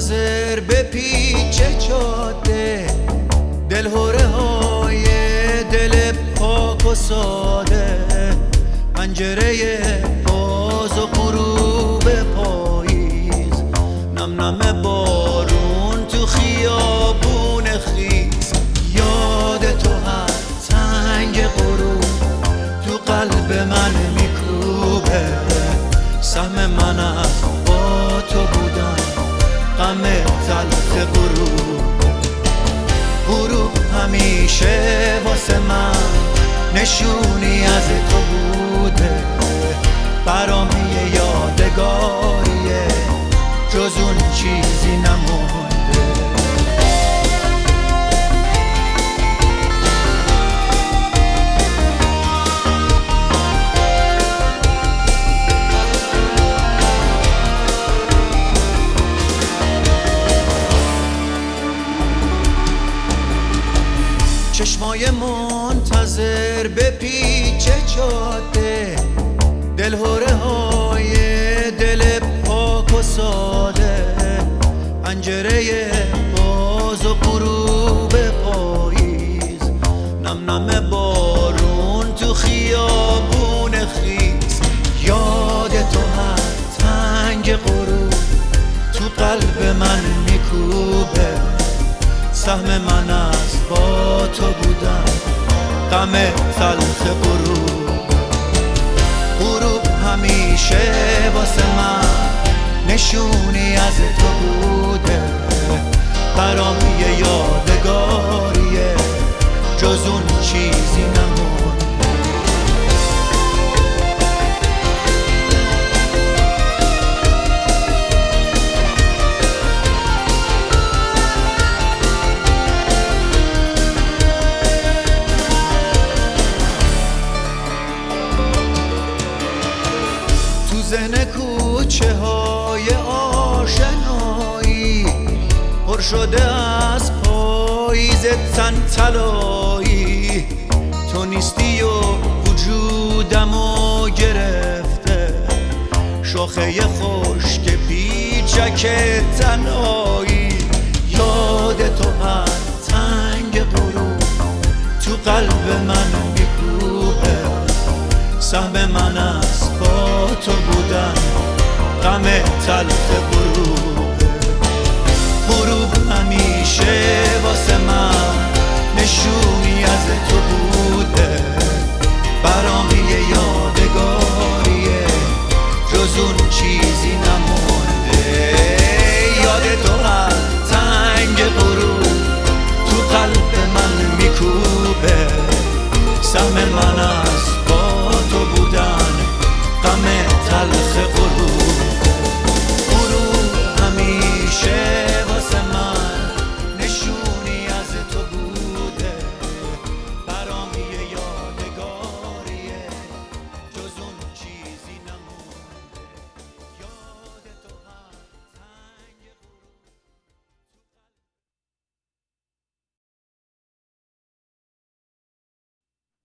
منتظر به پیچ جاده، دلهوره های دل پاک و ساده، پنجره باز و غروب پاییز، نم نم بارون تو خیابون خیز. یاد تو هر تنگ غروب تو قلب من میکوبه، سهم من از با تو بودن غم تلخ غروب همیشه واسه من نشونی از تو بوده، برام یه یادگاریه جز اون چیزی نمونده. چشمای منتظر به پیچ جاده، دلهوره های دل پاک و ساده، پنجره باز و غروب پاییز، نم نم بارون تو خیابون خیز. یاد تو هر تنگ غروب تو قلب من میکوبه، سهم من از با تو بودن غم تلخ غروب همیشه واسه من نشونی از تو بوده، برام یه یادگاریه جز اون چیزی نمونده. زن کوچه های آشنایی پر شده از پاییز تن طلایی، تو نیستی و وجودمو گرفته، شاخه خشک پیچک تنها